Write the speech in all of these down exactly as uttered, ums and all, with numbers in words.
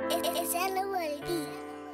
It's L O L D.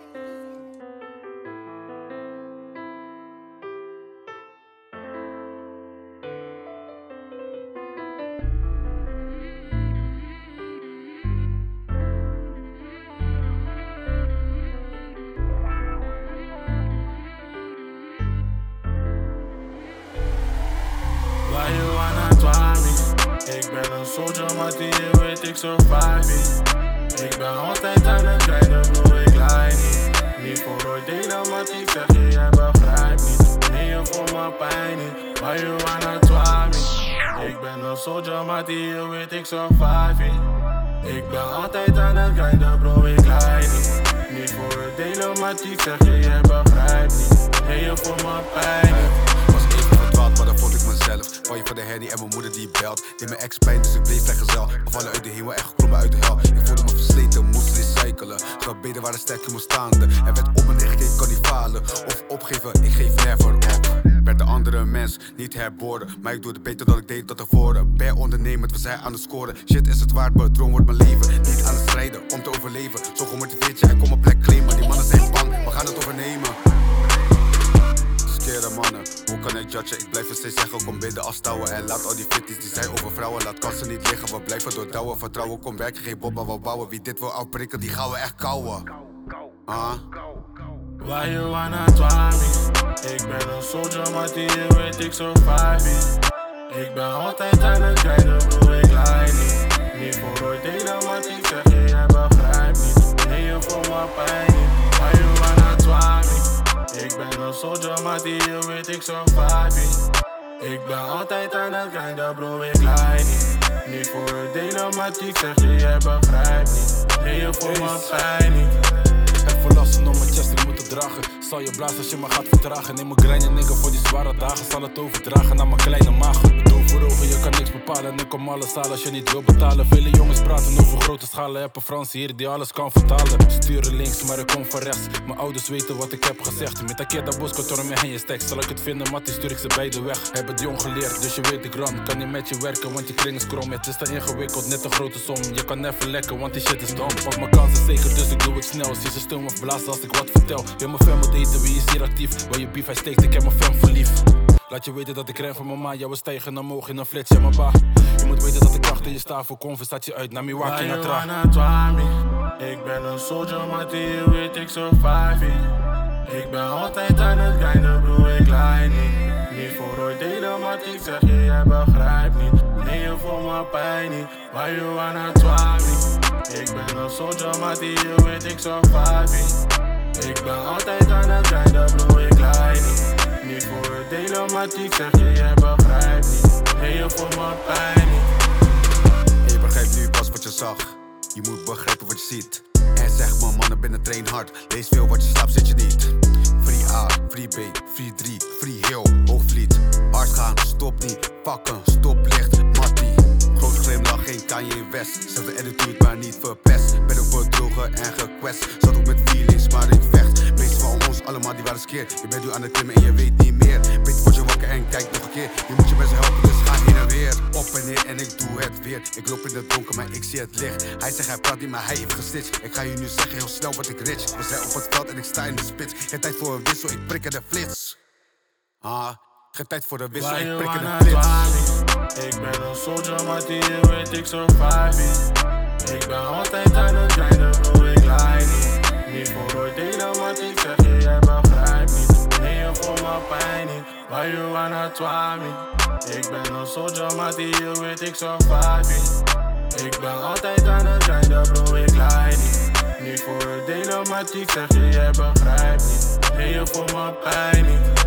Why you wanna try me? Ik ben een soldier, maar die je weet ik survive it. Ik ben altijd aan het rijden, bro, ik lij niet. Niet voor ooit delen, maar die zeg je, jij begrijpt niet. Nee, je voelt mijn pijn niet. Why you wanna try me? Ik ben een soldier, maar die je weet ik survive it. Ik ben altijd aan het rijden, bro, ik lij niet. Niet voor het delen, maar die zeg je, jij begrijpt niet. Nee, je voelt mijn pijn niet. Maar dan vond ik mezelf. Val je van de hernie en mijn moeder die belt. Deed mijn ex pijn, dus ik bleef vrijgezel. Gevallen uit de hemel en geklommen uit de hel. Ik voelde me versleten, moest recyclen. Gebeden waren sterk, je moest staande. Er werd op en neer gekeken, kan niet falen. Of opgeven, ik geef never op. Werd de andere mens, niet herboren. Maar ik doe het beter dan ik deed tot tevoren. Per ondernemend was hij aan het scoren. Shit is het waard, mijn droom wordt mijn leven. Niet aan het strijden, om te overleven. Zo gemotiveerd, jij komt mijn plek claimen. Die mannen zijn bang, we gaan het overnemen. Skere mannen, hoe kan ik judgen? Ik blijf het steeds zeggen, kom bidden afstouwen. En laat al die fitties die zijn over vrouwen. Laat kansen niet liggen, we blijven doordouwen. Vertrouwen, kom werken, geen bob, maar we bouwen. Wie dit wil afbreken, die gaan we echt kouwen. Ah. Why you wanna try me? Ik ben een soldier, maar die je weet ik survive it. Ik ben altijd aan het rijden, bro, ik lij niet. Niet voor ooit delen, maar die zeg je, jij begrijpt niet. Nee, je voelt mijn pijn niet. Why you wanna try me? Ik ben een soldier, maar die je weet ik survive it. Ik ben altijd aan het rijden, bro, ik lij niet. Niet voor het delen, maar die zeg je, jij begrijpt niet. Nee, je voelt mijn pijn niet. Even lasten om mijn chest, ik moet het dragen. Zal je blazen als je me gaat vertragen. Neem mijn grind en nigga voor die zware dagen. Zal het overdragen naar mijn kleine maag. Met over ogen, je kan niks bepalen. En ik kom alles halen als je niet wil betalen. Vele jongens praten over grote schalen. Heb een Frans hier die alles kan vertalen. Sturen links, maar ik kom van rechts. Mijn ouders weten wat ik heb gezegd. Met Akeda Bosco, door me heen je stek. Zal ik het vinden, Mattie, stuur ik ze beide weg. Heb het jong geleerd, dus je weet ik run. Kan niet met je werken, want je kring is krom. Het is te ingewikkeld, net een grote som. Je kan even lekken, want die shit is dom. Pak mijn kansen zeker, dus ik doe het snel. Zie ze stil of blazen als ik wat vertel. Wil mijn fam moet eten, wie is hier actief? Waar je beef hij steekt, ik heb mijn fam verlief. Laat je weten dat ik ren van mijn ma, jou is stijgen omhoog in een flits, ja mijn ba. Je moet weten dat ik achter je sta voor conversatie uit naar Milwaukee naar Tra. Why you wanna try me? Ik ben een soldier, maar die je weet ik survive it. Ik ben altijd aan het rijden, bro, ik lij niet. Niet voor ooit delen, maar ik zeg je, jij begrijpt niet. Nee, je voelt mijn pijn niet. Why you wanna try me? Ik ben een soldier, maar die je weet ik survive it. Ik ben altijd aan het rijden, bro, ik lij niet. Niet voor het delen, maar ik zeg je, jij begrijpt niet. Nee, je voelt mijn pijn niet. En je begrijpt nu pas wat je zag. Je moet begrijpen wat je ziet. En zeg me mannen binnen train hard. Lees veel wat je slaapt zit je niet. Free A, free B, free drie, free heel, hoogvliet. Hard gaan, stop niet, pakken, stoplicht, mattie. Grote glimlach, geen Kanye West. Zelfde attitude, maar niet verpest. Ben ook bedrogen en gekwest. Zat ook met feelings, maar ik vecht. Meestal van ons allemaal, die waren skeer. Je bent nu aan het klimmen en je weet niet meer. Beter word je wakker en kijk nog een keer. Je moet je mensen helpen, dus ga heen en weer. Op en neer en ik doe het weer. Ik loop in het donker, maar ik zie het licht. Hij zegt hij praat niet, maar hij heeft gestitcht. Ik ga je nu zeggen heel snel wat ik rich. We zijn op het veld en ik sta in de spits. Geen tijd voor een wissel, ik prik in de flits. Ah, geen tijd voor de wissel, ik prik in de flits. Ik ben een soldier, maar die je weet ik survive it. Ik ben altijd aan het rijden, bro, ik lij niet. Niet voor ooit delen, maar ik zeg je, jij begrijpt niet. Nee, je voelt mijn pijn niet. Why you wanna try me? Ik ben een soldier, maar die je weet ik survive it. Ik ben altijd aan het rijden, bro, ik lij niet. Niet voor het delen, maar ik zeg je, jij begrijpt niet. Nee, je voelt mijn pijn niet.